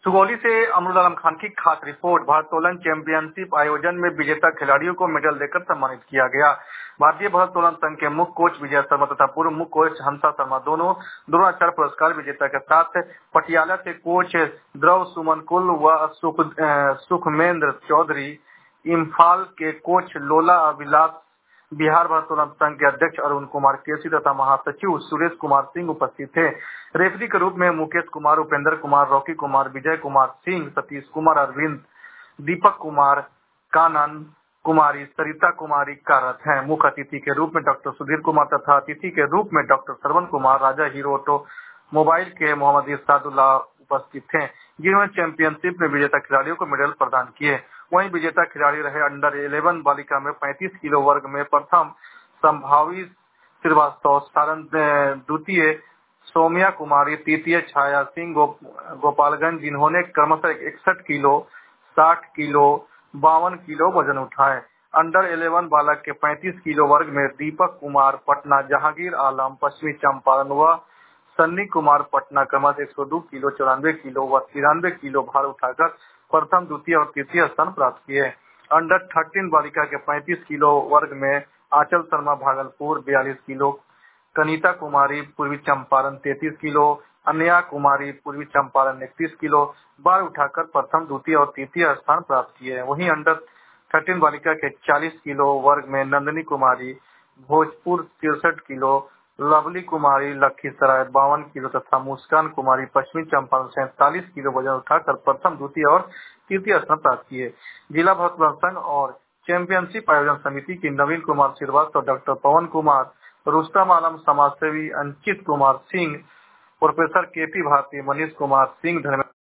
सुगौली से अमरुल आलम खान की खास रिपोर्ट। भारोत्तोलन चैंपियनशिप आयोजन में विजेता खिलाड़ियों को मेडल देकर सम्मानित किया गया। भारतीय भारोत्तोलन संघ के मुख्य कोच विजय शर्मा तथा पूर्व मुख्य कोच हंसा शर्मा दोनों द्रोणाचार्य पुरस्कार विजेता के साथ पटियाला से कोच द्रव सुमन कुल व सुखमेंद्र चौधरी, इम्फाल के कोच लोला अभिलाष, बिहार भारोत्तोलन संघ के अध्यक्ष अरुण कुमार केसी तथा महासचिव सुरेश कुमार सिंह उपस्थित थे। रेफरी के रूप में मुकेश कुमार, उपेंद्र कुमार, रॉकी कुमार, विजय कुमार सिंह, सतीश कुमार अरविंद, दीपक कुमार, कानन कुमारी, सरिता कुमारी कार्यरत हैं। मुख्य अतिथि के रूप में डॉक्टर सुधीर कुमार तथा अतिथि के रूप में डॉक्टर श्रवण कुमार, राजा हीरो ऑटोमोबाइल के मोहम्मद इरशादुल्लाह उपस्थित थे, जिन्होंने चैंपियनशिप में विजेता खिलाड़ियों को मेडल प्रदान किए। वहीं विजेता खिलाड़ी रहे अंडर 11 बालिका में 35 किलो वर्ग में प्रथम संभावी श्रीवास्तव, सारण द्वितीय सौम्या कुमारी, तृतीय छाया सिंह गोपालगंज, जिन्होंने क्रमशः 61 किलो, 60 किलो, 52 किलो वजन उठाए। अंडर 11 बालक के 35 किलो वर्ग में दीपक कुमार पटना, जहांगीर आलम पश्चिमी चंपारण व सन्नी कुमार पटना क्रमशः 102 किलो, 94 किलो व 93 किलो भार उठाकर प्रथम, द्वितीय और तृतीय स्थान प्राप्त किए। अंडर 13 बालिका के 35 किलो वर्ग में आंचल शर्मा भागलपुर 42 किलो, कनिता कुमारी पूर्वी चंपारण 33 किलो, अनया कुमारी पूर्वी चंपारण 31 किलो भार उठाकर प्रथम, द्वितीय और तृतीय स्थान प्राप्त किए। वहीं अंडर 13 बालिका के 40 किलो वर्ग में नंदनी कुमारी भोजपुर 63 किलो, लवली कुमारी लखीसराय 52 किलो तथा मुस्कान कुमारी पश्चिमी चंपारण 47 किलो वजन उठाकर प्रथम, द्वितीय और तृतीय स्थान प्राप्त किए। जिला भारोत्तोलन संघ और चैंपियनशिप आयोजन समिति की नवीन कुमार श्रीवास्तव, डॉक्टर पवन कुमार, रुस्तम आलम, समाजसेवी अंकित कुमार सिंह, प्रोफेसर केपी भारती, मनीष कुमार सिंह, धर्मेंद्र